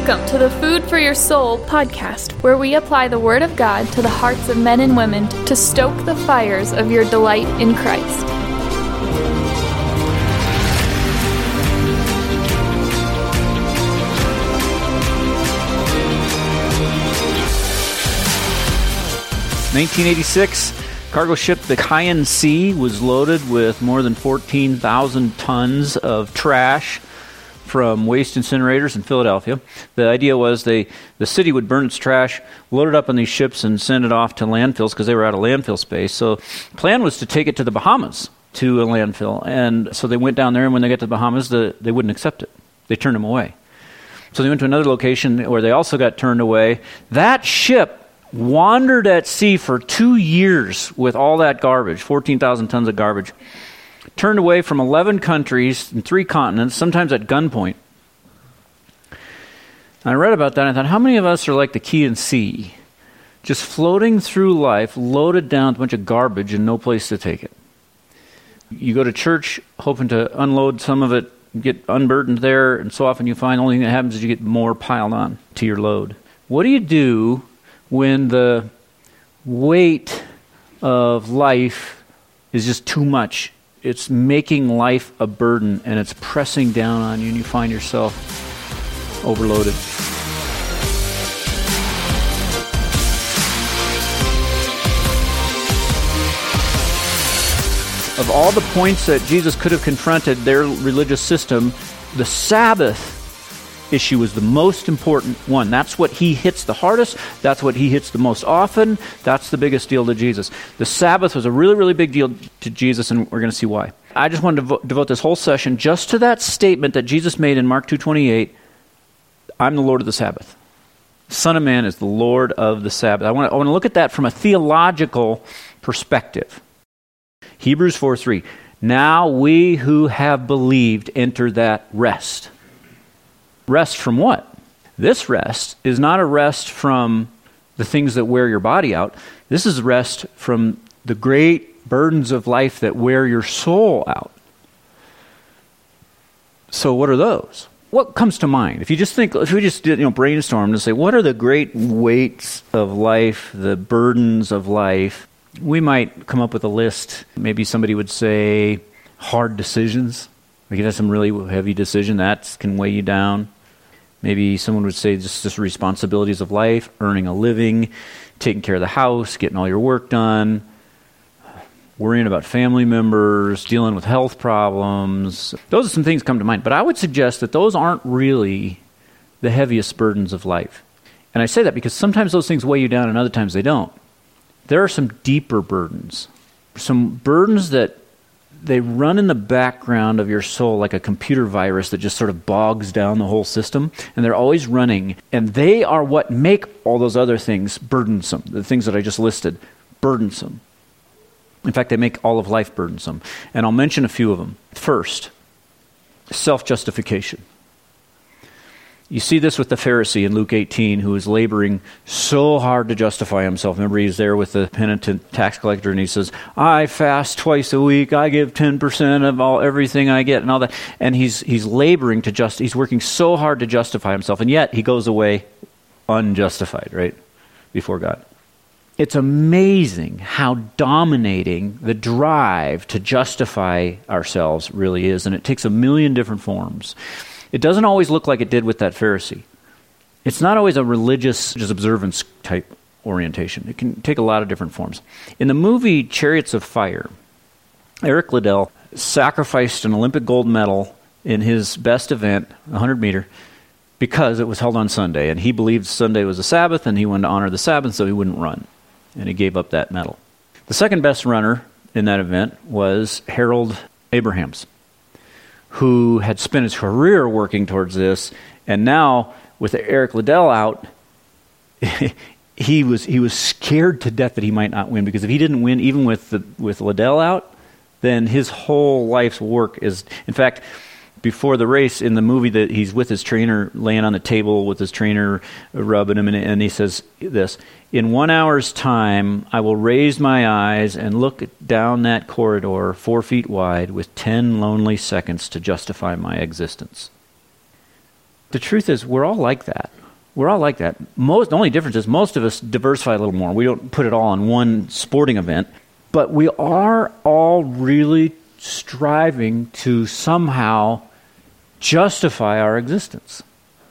Welcome to the Food for Your Soul podcast, where we apply the Word of God to the hearts of men and women to stoke the fires of your delight in Christ. "1986, cargo ship the Cayenne Sea was loaded with more than 14,000 tons of trash from waste incinerators in Philadelphia. The idea was the city would burn its trash, load it up on these ships, and send it off to landfills because they were out of landfill space. So the plan was to take it to the Bahamas, to a landfill. And so they went down there, and when they got to the Bahamas, they wouldn't accept it. They turned them away. So they went to another location where they also got turned away. That ship wandered at sea for 2 years with all that garbage, 14,000 tons of garbage. Turned away from 11 countries and 3 continents, sometimes at gunpoint. I read about that and I thought, how many of us are like the Cayenne Sea, just floating through life, loaded down with a bunch of garbage and no place to take it? You go to church hoping to unload some of it, get unburdened there, and so often you find the only thing that happens is you get more piled on to your load. What do you do when the weight of life is just too much? It's making life a burden, and it's pressing down on you, and you find yourself overloaded. Of all the points that Jesus could have confronted their religious system, the Sabbath issue was the most important one. That's what he hits the hardest. That's what he hits the most often. That's the biggest deal to Jesus. The Sabbath was a really, really big deal to Jesus, and we're going to see why. I just wanted to devote this whole session just to that statement that Jesus made in Mark 2:28, I'm the Lord of the Sabbath. Son of Man is the Lord of the Sabbath. I want to look at that from a theological perspective. Hebrews 4:3, now we who have believed enter that rest. Rest from what? This rest is not a rest from the things that wear your body out. This is rest from the great burdens of life that wear your soul out. So what are those? What comes to mind? If we just did, brainstorm and say, what are the great weights of life, the burdens of life? We might come up with a list. Maybe somebody would say hard decisions. We could have some really heavy decision that can weigh you down. Maybe someone would say just responsibilities of life, earning a living, taking care of the house, getting all your work done, worrying about family members, dealing with health problems. Those are some things that come to mind. But I would suggest that those aren't really the heaviest burdens of life. And I say that because sometimes those things weigh you down and other times they don't. There are some deeper burdens, some burdens that they run in the background of your soul like a computer virus that just sort of bogs down the whole system, and they're always running, and they are what make all those other things burdensome, the things that I just listed, burdensome. In fact, they make all of life burdensome, and I'll mention a few of them. First, self-justification. You see this with the Pharisee in Luke 18 who is laboring so hard to justify himself. Remember, he's there with the penitent tax collector and he says, I fast twice a week, I give 10% of everything I get and all that. And he's laboring he's working so hard to justify himself, and yet he goes away unjustified, right, before God. It's amazing how dominating the drive to justify ourselves really is, and it takes a million different forms. It doesn't always look like it did with that Pharisee. It's not always a religious just observance type orientation. It can take a lot of different forms. In the movie Chariots of Fire, Eric Liddell sacrificed an Olympic gold medal in his best event, 100-meter, because it was held on Sunday. And he believed Sunday was a Sabbath, and he wanted to honor the Sabbath, so he wouldn't run. And he gave up that medal. The second best runner in that event was Harold Abrahams, who had spent his career working towards this, and now with Eric Liddell out, he was scared to death that he might not win, because if he didn't win, even with Liddell out, then his whole life's work is. In fact, before the race in the movie, that he's with his trainer, laying on the table with his trainer rubbing him, and he says this: in 1 hour's time, I will raise my eyes and look down that corridor 4 feet wide with 10 lonely seconds to justify my existence. The truth is, we're all like that. We're all like that. The only difference is most of us diversify a little more. We don't put it all on one sporting event. But we are all really striving to somehow justify our existence.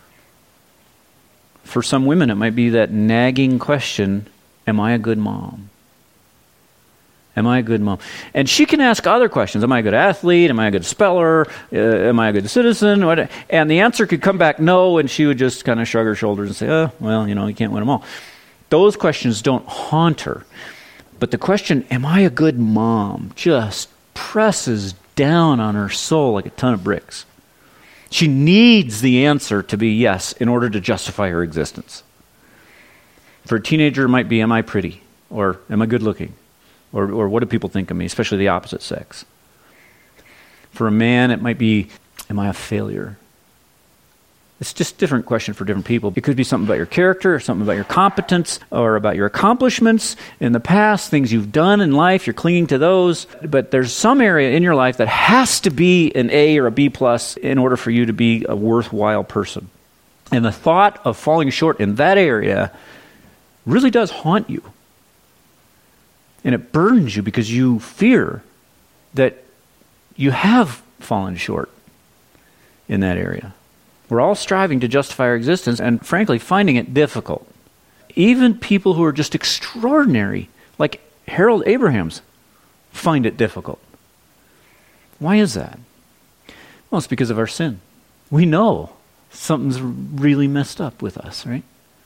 For some women, it might be that nagging question, am I a good mom? Am I a good mom? And she can ask other questions. Am I a good athlete? Am I a good speller? Am I a good citizen? And the answer could come back no, and she would just kind of shrug her shoulders and say, oh, well, you can't win them all. Those questions don't haunt her. But the question, am I a good mom, just presses down on her soul like a ton of bricks. She needs the answer to be yes in order to justify her existence. For a teenager, it might be, am I pretty? Or am I good looking? Or what do people think of me, especially the opposite sex? For a man, it might be, am I a failure? It's just a different question for different people. It could be something about your character, or something about your competence, or about your accomplishments in the past, things you've done in life, you're clinging to those. But there's some area in your life that has to be an A or a B plus in order for you to be a worthwhile person. And the thought of falling short in that area really does haunt you. And it burdens you because you fear that you have fallen short in that area. We're all striving to justify our existence and, frankly, finding it difficult. Even people who are just extraordinary, like Harold Abrahams, find it difficult. Why is that? Well, it's because of our sin. We know something's really messed up with us, right?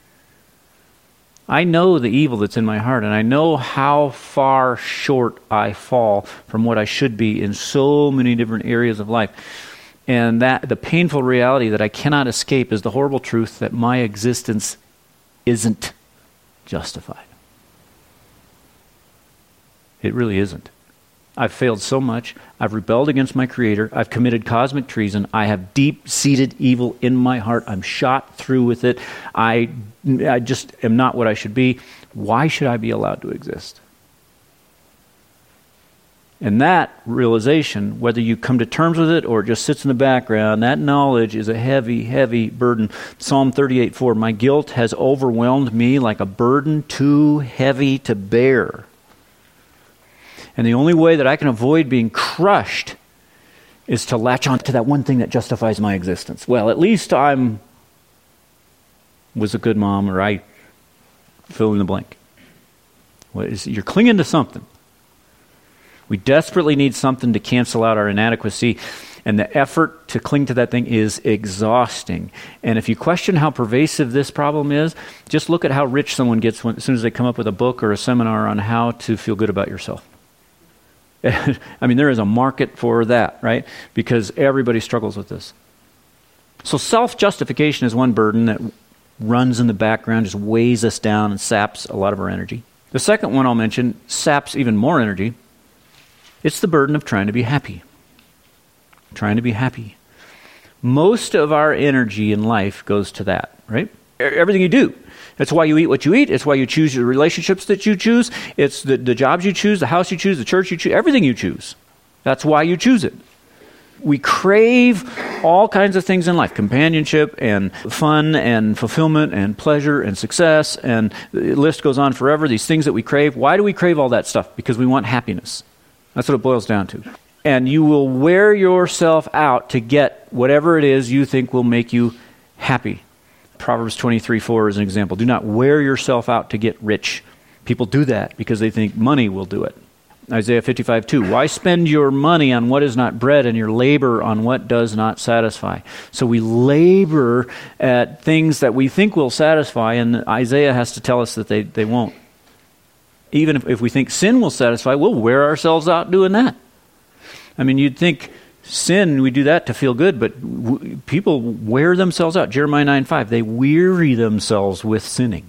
I know the evil that's in my heart, and I know how far short I fall from what I should be in so many different areas of life. And that the painful reality that I cannot escape is the horrible truth that my existence isn't justified. It really isn't. I've failed so much. I've rebelled against my Creator. I've committed cosmic treason. I have deep-seated evil in my heart. I'm shot through with it. I just am not what I should be. Why should I be allowed to exist? And that realization, whether you come to terms with it or it just sits in the background, that knowledge is a heavy, heavy burden. Psalm 38:4, my guilt has overwhelmed me like a burden too heavy to bear. And the only way that I can avoid being crushed is to latch on to that one thing that justifies my existence. Well, at least I was a good mom, or I fill in the blank. You're clinging to something. We desperately need something to cancel out our inadequacy, and the effort to cling to that thing is exhausting. And if you question how pervasive this problem is, just look at how rich someone gets as soon as they come up with a book or a seminar on how to feel good about yourself. I mean, there is a market for that, right? Because everybody struggles with this. So self-justification is one burden that runs in the background, just weighs us down and saps a lot of our energy. The second one I'll mention saps even more energy. It's the burden of trying to be happy. Trying to be happy. Most of our energy in life goes to that, right? Everything you do. That's why you eat what you eat. It's why you choose the relationships that you choose. It's the jobs you choose, the house you choose, the church you choose, everything you choose. That's why you choose it. We crave all kinds of things in life, companionship and fun and fulfillment and pleasure and success, and the list goes on forever, these things that we crave. Why do we crave all that stuff? Because we want happiness. That's what it boils down to. And you will wear yourself out to get whatever it is you think will make you happy. Proverbs 23:4 is an example. Do not wear yourself out to get rich. People do that because they think money will do it. Isaiah 55:2. Why spend your money on what is not bread and your labor on what does not satisfy? So we labor at things that we think will satisfy, and Isaiah has to tell us that they won't. Even if we think sin will satisfy, we'll wear ourselves out doing that. I mean, you'd think sin, we do that to feel good, but people wear themselves out. Jeremiah 9:5, they weary themselves with sinning.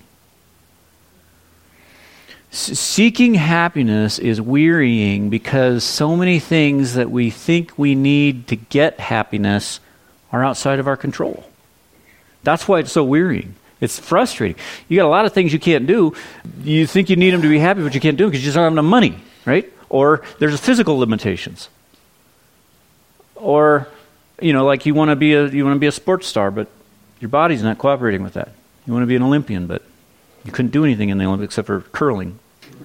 Seeking happiness is wearying because so many things that we think we need to get happiness are outside of our control. That's why it's so wearying. It's frustrating. You got a lot of things you can't do. You think you need them to be happy, but you can't do them because you just don't have enough money, right? Or there's physical limitations. Or, like you want to be a sports star, but Your body's not cooperating with that. You want to be an Olympian, but you couldn't do anything in the Olympics except for curling.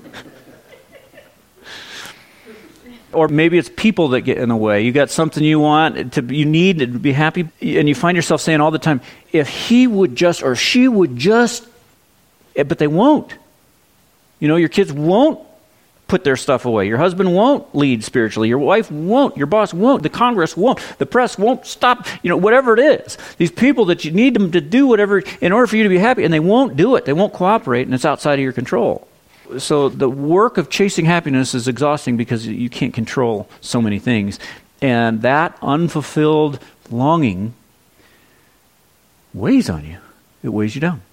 Or maybe it's people that get in the way. You got something you want, you need to be happy, and you find yourself saying all the time, if he would just, or she would just, but they won't. Your kids won't put their stuff away. Your husband won't lead spiritually. Your wife won't. Your boss won't. The Congress won't. The press won't stop. Whatever it is. These people that you need them to do whatever in order for you to be happy, and they won't do it. They won't cooperate, and it's outside of your control. So the work of chasing happiness is exhausting because you can't control so many things. And that unfulfilled longing weighs on you. It weighs you down.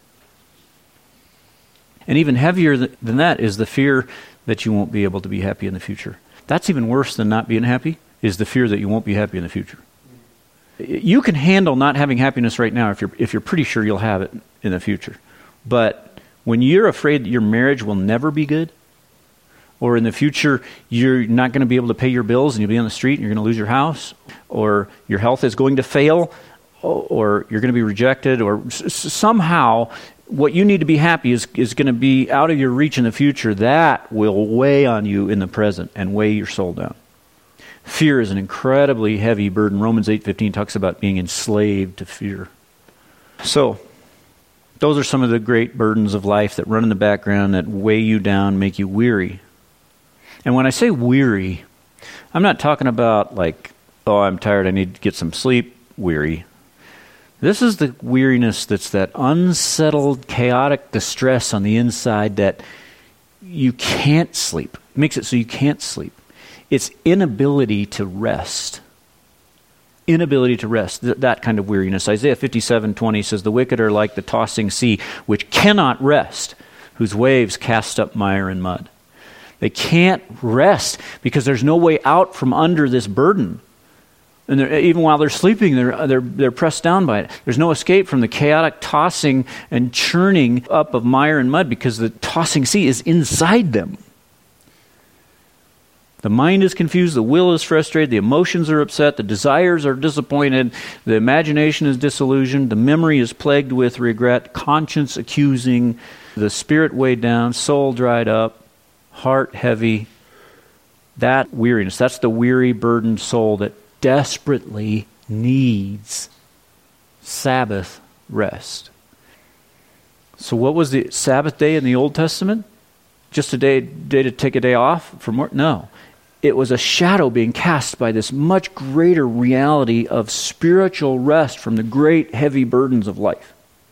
And even heavier than that is the fear that you won't be able to be happy in the future. That's even worse than not being happy, is the fear that you won't be happy in the future. You can handle not having happiness right now if you're pretty sure you'll have it in the future. But when you're afraid that your marriage will never be good, or in the future you're not going to be able to pay your bills and you'll be on the street and you're going to lose your house, or your health is going to fail, or you're going to be rejected, or somehow what you need to be happy is going to be out of your reach in the future, that will weigh on you in the present and weigh your soul down. Fear is an incredibly heavy burden. Romans 8:15 talks about being enslaved to fear. So, those are some of the great burdens of life that run in the background that weigh you down, make you weary. And when I say weary, I'm not talking about like, oh, I'm tired, I need to get some sleep, weary. This is the weariness that's that unsettled, chaotic distress on the inside that you can't sleep. It makes it so you can't sleep. It's inability to rest. Inability to rest, that kind of weariness. Isaiah 57:20 says, the wicked are like the tossing sea, which cannot rest, whose waves cast up mire and mud. They can't rest because there's no way out from under this burden. And even while they're sleeping, they're pressed down by it. There's no escape from the chaotic tossing and churning up of mire and mud because the tossing sea is inside them. The mind is confused, the will is frustrated, the emotions are upset, the desires are disappointed, the imagination is disillusioned, the memory is plagued with regret, conscience accusing, the spirit weighed down, soul dried up, heart heavy. That weariness, that's the weary, burdened soul that desperately needs Sabbath rest. So what was the Sabbath day in the Old Testament? Just a day to take a day off from work? No. It was a shadow being cast by this much greater reality of spiritual rest from the great heavy burdens of life.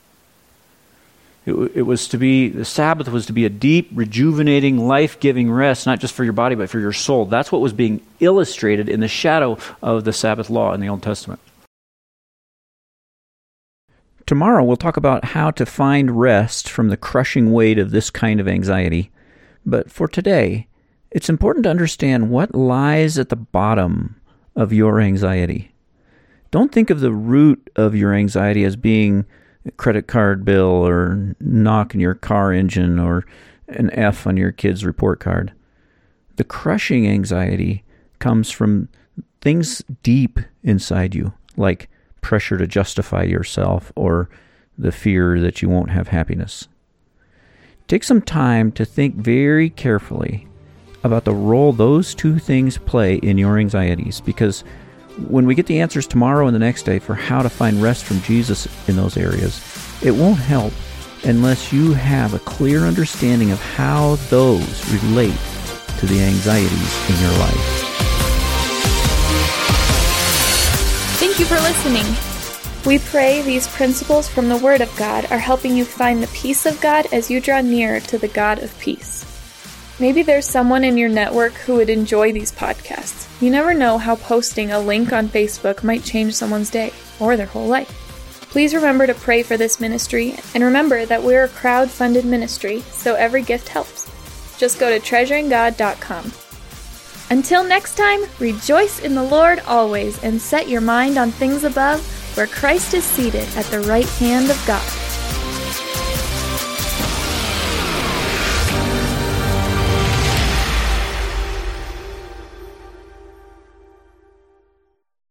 It was to be, the Sabbath was to be a deep, rejuvenating, life-giving rest, not just for your body, but for your soul. That's what was being illustrated in the shadow of the Sabbath law in the Old Testament. Tomorrow we'll talk about how to find rest from the crushing weight of this kind of anxiety. But for today, it's important to understand what lies at the bottom of your anxiety. Don't think of the root of your anxiety as being a credit card bill or knock in your car engine or an F on your kid's report card. The crushing anxiety comes from things deep inside you, like pressure to justify yourself or the fear that you won't have happiness. Take some time to think very carefully about the role those two things play in your anxieties, because when we get the answers tomorrow and the next day for how to find rest from Jesus in those areas, it won't help unless you have a clear understanding of how those relate to the anxieties in your life. Thank you for listening. We pray these principles from the Word of God are helping you find the peace of God as you draw nearer to the God of peace. Maybe there's someone in your network who would enjoy these podcasts. You never know how posting a link on Facebook might change someone's day or their whole life. Please remember to pray for this ministry, and remember that we're a crowd-funded ministry, so every gift helps. Just go to treasuringgod.com. Until next time, rejoice in the Lord always, and set your mind on things above, where Christ is seated at the right hand of God.